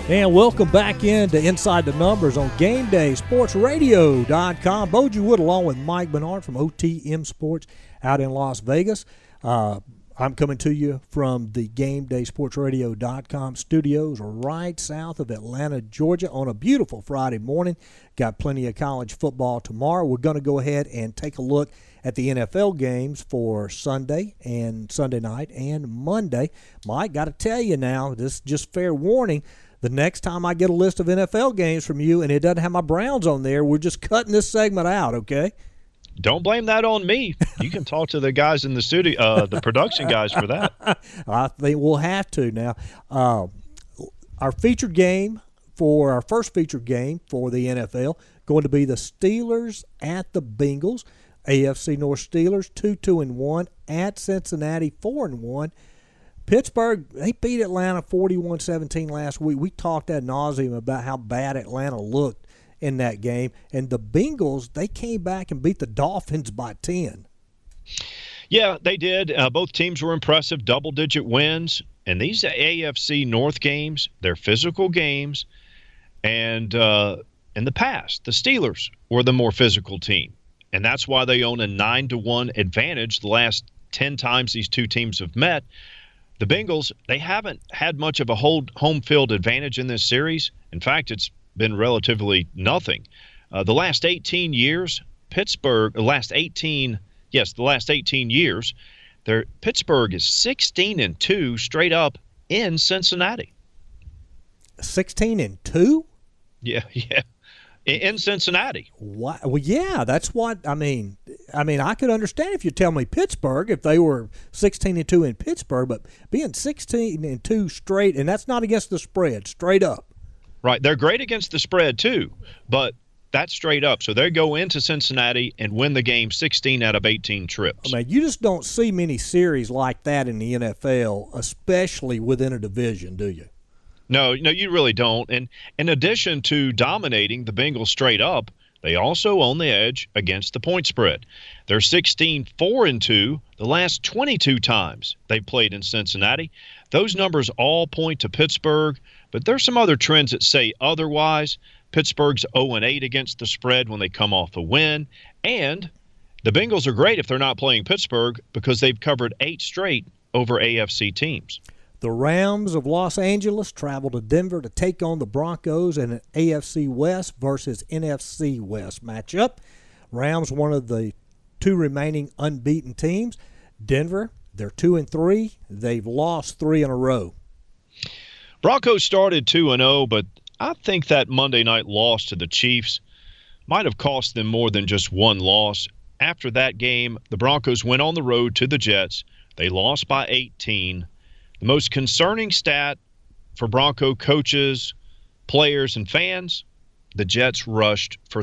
And welcome back into Inside the Numbers on GameDaySportsRadio.com. Boju Wood along with Mike Bernard from OTM Sports out in Las Vegas. I'm coming to you from the GameDaySportsRadio.com studios right south of Atlanta, Georgia on a beautiful Friday morning. Got plenty of college football tomorrow. We're going to go ahead and take a look at the NFL games for Sunday night and Monday. Mike, got to tell you now, this is just fair warning. The next time I get a list of NFL games from you and it doesn't have my Browns on there, we're just cutting this segment out, okay? Don't blame that on me. You can talk to the guys in the studio, the production guys for that. I think we'll have to now. Our first featured game for the NFL going to be the Steelers at the Bengals. AFC North Steelers 2-2-1 at Cincinnati 4-1. Pittsburgh, they beat Atlanta 41-17 last week. We talked ad nauseum about how bad Atlanta looked in that game. And the Bengals, they came back and beat the Dolphins by 10. Yeah, they did. Both teams were impressive, double-digit wins. And these AFC North games, they're physical games. And in the past, the Steelers were the more physical team. And that's why they own a 9-1 advantage the last 10 times these two teams have met. The Bengals, they haven't had much of a home field advantage in this series. In fact, it's been relatively nothing. The last 18 years, Pittsburgh is 16-2 straight up in Cincinnati. 16-2? Yeah. In Cincinnati. What? Well, yeah, that's what I mean. I could understand if you tell me Pittsburgh, if they were 16-2 in Pittsburgh, but being 16-2 straight, and that's not against the spread, straight up. Right, they're great against the spread too, but that's straight up. So they go into Cincinnati and win the game 16 out of 18 trips. I mean, you just don't see many series like that in the NFL, especially within a division, do you? No, you really don't. And in addition to dominating the Bengals straight up, they also own the edge against the point spread. They're 16-4-2 the last 22 times they've played in Cincinnati. Those numbers all point to Pittsburgh, but there's some other trends that say otherwise. Pittsburgh's 0-8 against the spread when they come off a win. And the Bengals are great if they're not playing Pittsburgh because they've covered 8 straight over AFC teams. The Rams of Los Angeles travel to Denver to take on the Broncos in an AFC West versus NFC West matchup. Rams, one of the 2 remaining unbeaten teams. Denver, they're 2-3. They've lost 3 in a row. Broncos started 2-0, but I think that Monday night loss to the Chiefs might have cost them more than just one loss. After that game, the Broncos went on the road to the Jets. They lost by 18. The most concerning stat for Bronco coaches, players, and fans, the Jets rushed for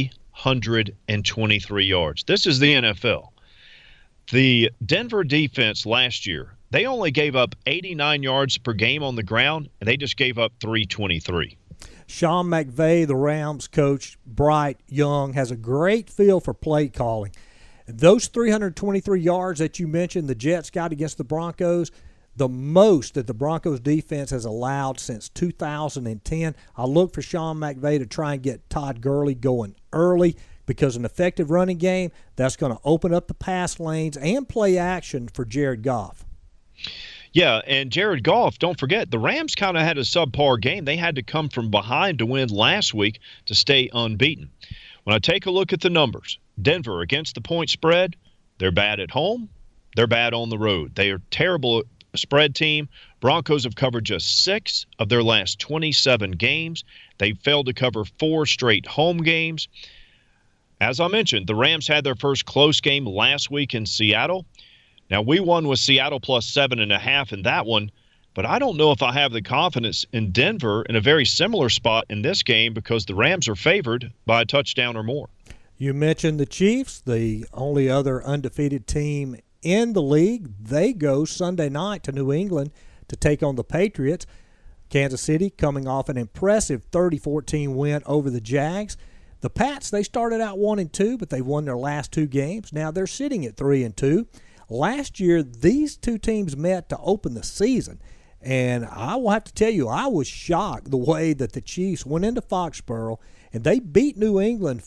323 yards. This is the NFL. The Denver defense last year, they only gave up 89 yards per game on the ground, and they just gave up 323. Sean McVay, the Rams coach, bright, young, has a great feel for play calling. Those 323 yards that you mentioned the Jets got against the Broncos, the most that the Broncos defense has allowed since 2010. I look for Sean McVay to try and get Todd Gurley going early because an effective running game, that's going to open up the pass lanes and play action for Jared Goff. Yeah, and Jared Goff, don't forget, the Rams kind of had a subpar game. They had to come from behind to win last week to stay unbeaten. When I take a look at the numbers, Denver against the point spread, they're bad at home, they're bad on the road. They are terrible spread team. Broncos have covered just 6 of their last 27 games. They've failed to cover 4 straight home games. As I mentioned, the Rams had their first close game last week in Seattle. Now, we won with Seattle plus 7.5 in that one, but I don't know if I have the confidence in Denver in a very similar spot in this game because the Rams are favored by a touchdown or more. You mentioned the Chiefs, the only other undefeated team in the league. They go Sunday night to New England to take on the Patriots. Kansas City coming off an impressive 30-14 win over the Jags. The Pats, they started out 1-2, but they won their last 2 games. Now they're sitting at 3-2. Last year, these two teams met to open the season, And I will have to tell you, I was shocked the way that the Chiefs went into Foxborough and they beat New England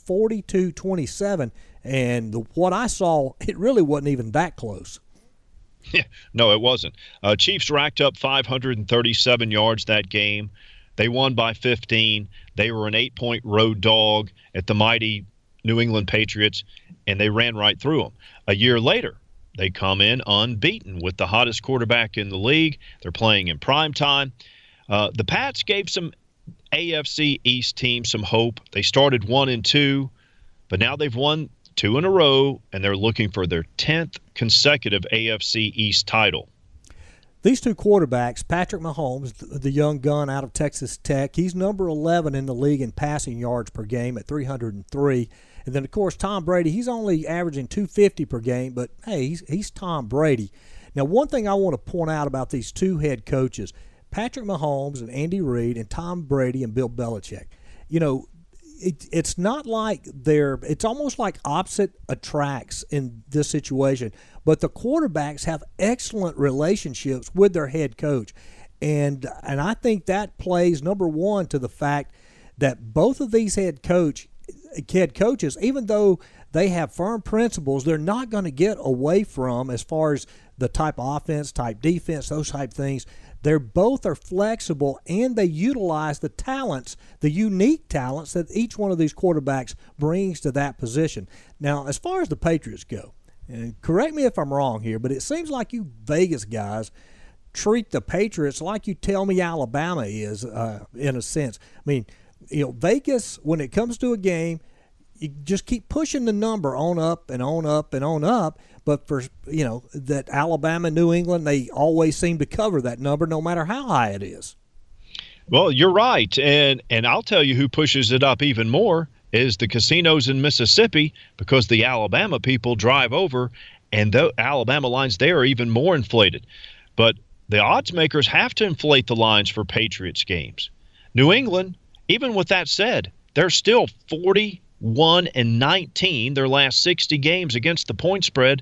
42-27. And what I saw, it really wasn't even that close. Yeah, no, it wasn't. Chiefs racked up 537 yards that game. They won by 15. They were an 8-point road dog at the mighty New England Patriots, and they ran right through them. A year later, they come in unbeaten with the hottest quarterback in the league. They're playing in prime time. The Pats gave some AFC East teams some hope. They started 1-2, but now they've won 2 in a row, and they're looking for their 10th consecutive AFC East title. These two quarterbacks, Patrick Mahomes, the young gun out of Texas Tech, he's number 11 in the league in passing yards per game at 303. And then, of course, Tom Brady, he's only averaging 250 per game, but, hey, he's Tom Brady. Now, one thing I want to point out about these two head coaches, Patrick Mahomes and Andy Reid and Tom Brady and Bill Belichick, you know, it's not like it's almost like opposite attracts in this situation. But the quarterbacks have excellent relationships with their head coach. And I think that plays, number one, to the fact that both of these head coaches, even though they have firm principles, they're not going to get away from as far as the type of offense, type defense, those type things. Both are flexible, and they utilize the talents, the unique talents that each one of these quarterbacks brings to that position. Now, as far as the Patriots go, and correct me if I'm wrong here, but it seems like you Vegas guys treat the Patriots like you tell me Alabama is, in a sense. I mean, you know, Vegas, when it comes to a game, you just keep pushing the number on up and on up and on up. But for, you know, that Alabama, New England, they always seem to cover that number no matter how high it is. Well, you're right. And I'll tell you who pushes it up even more is the casinos in Mississippi, because the Alabama people drive over, and the Alabama lines there are even more inflated. But the odds makers have to inflate the lines for Patriots games. New England, even with that said, they're still 41-19 their last 60 games against the point spread,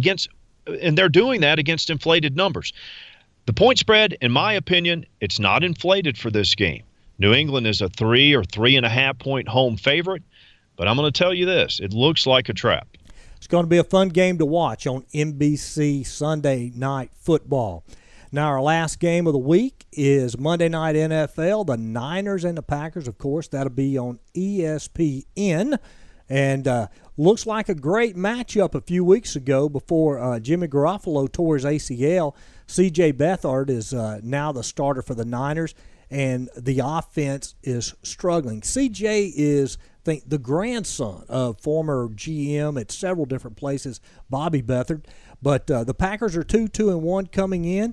and they're doing that against inflated numbers. The point spread, in my opinion, it's not inflated for this game. New England is a 3 or 3.5 point home favorite, but I'm going to tell you this, it looks like a trap. It's going to be a fun game to watch on NBC Sunday Night Football. Now, our last game of the week is Monday Night NFL, the Niners and the Packers. Of course, that'll be on ESPN. And looks like a great matchup a few weeks ago before Jimmy Garoppolo tore his ACL. C.J. Beathard is now the starter for the Niners, and the offense is struggling. C.J. is, I think, the grandson of former GM at several different places, Bobby Beathard. But the Packers are 2-1 coming in,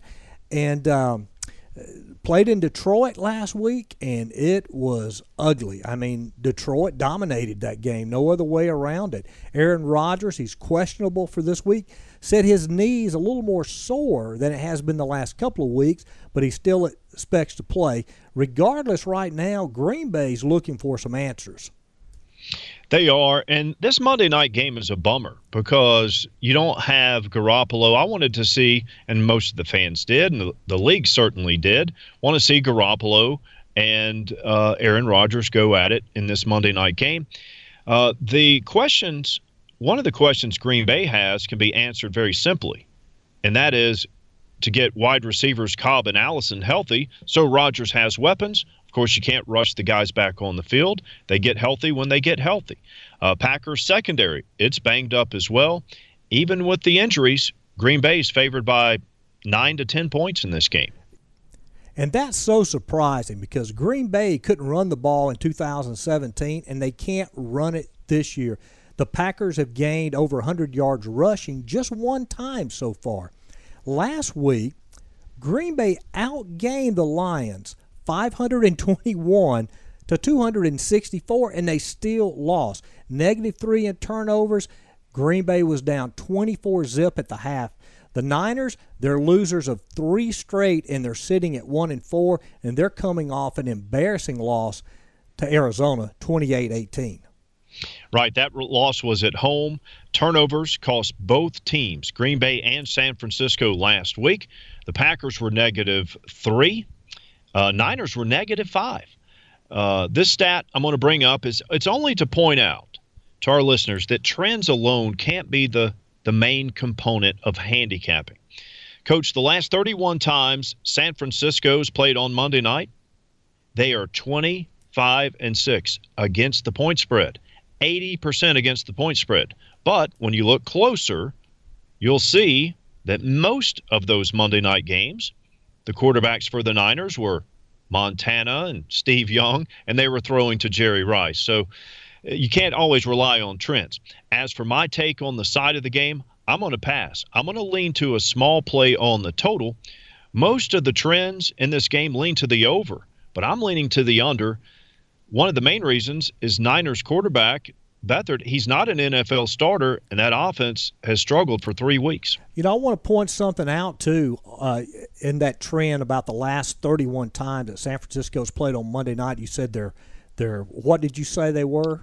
and played in Detroit last week, and it was ugly. I mean, Detroit dominated that game. No other way around it. Aaron Rodgers, he's questionable for this week. Said his knee's a little more sore than it has been the last couple of weeks, but he still expects to play. Regardless, right now, Green Bay's looking for some answers. They are, and this Monday night game is a bummer because you don't have Garoppolo. I wanted to see, and most of the fans did, and the league certainly did, want to see Garoppolo and Aaron Rodgers go at it in this Monday night game. One of the questions Green Bay has can be answered very simply, and that is to get wide receivers Cobb and Allison healthy so Rodgers has weapons. Of course, you can't rush the guys back on the field. They get healthy when they get healthy. Packers secondary, it's banged up as well. Even with the injuries, Green Bay's favored by 9 to 10 points in this game. And that's so surprising because Green Bay couldn't run the ball in 2017, and they can't run it this year. The Packers have gained over 100 yards rushing just one time so far. Last week, Green Bay outgained the Lions 521 to 264, and they still lost. -3 in turnovers. Green Bay was down 24-0 at the half. The Niners, they're losers of 3 straight, and they're sitting at 1-4, and they're coming off an embarrassing loss to Arizona, 28-18. Right, that loss was at home. Turnovers cost both teams, Green Bay and San Francisco, last week. The Packers were -3. Niners were -5. This stat I'm going to bring up is it's only to point out to our listeners that trends alone can't be the main component of handicapping. Coach, the last 31 times San Francisco's played on Monday night, they are 25-6 against the point spread. 80% against the point spread. But when you look closer, you'll see that most of those Monday night games, the quarterbacks for the Niners were Montana and Steve Young, and they were throwing to Jerry Rice. So you can't always rely on trends. As for my take on the side of the game, I'm going to pass. I'm going to lean to a small play on the total. Most of the trends in this game lean to the over, but I'm leaning to the under. One of the main reasons is Niners quarterback, Beathard, he's not an NFL starter, and that offense has struggled for 3 weeks. You know, I want to point something out, too, in that trend about the last 31 times that San Francisco's played on Monday night. You said they're what did you say they were?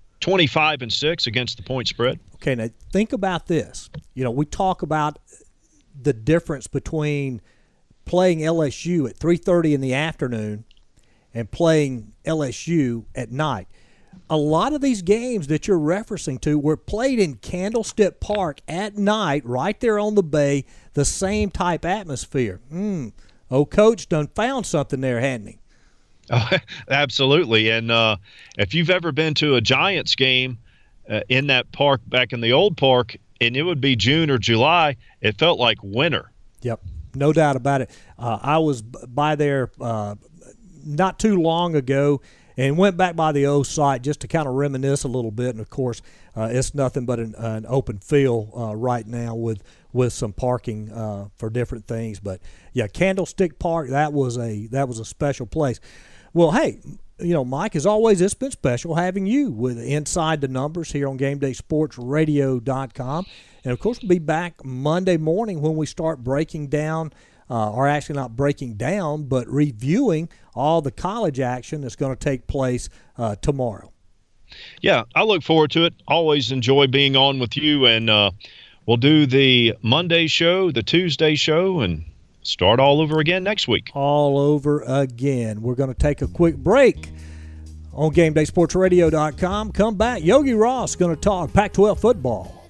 25-6 against the point spread. Okay, now think about this. You know, we talk about the difference between playing LSU at 3:30 in the afternoon and playing LSU at night. A lot of these games that you're referencing to were played in Candlestick Park at night, right there on the bay, the same type atmosphere. Coach done found something there, hadn't he? Absolutely. And if you've ever been to a Giants game in that park back in the old park, and it would be June or July, it felt like winter. Yep, no doubt about it. I was by there not too long ago and went back by the old site just to kind of reminisce a little bit. And, of course, it's nothing but an open field right now with some parking for different things. But, yeah, Candlestick Park, that was a special place. Well, hey, you know, Mike, as always, it's been special having you with Inside the Numbers here on GameDaySportsRadio.com. And, of course, we'll be back Monday morning when we start breaking down or actually not breaking down, but reviewing all the college action that's going to take place tomorrow. Yeah, I look forward to it. Always enjoy being on with you, and we'll do the Monday show, the Tuesday show, and start all over again next week. All over again. We're going to take a quick break on GameDaySportsRadio.com. Come back. Yogi Ross going to talk Pac-12 football.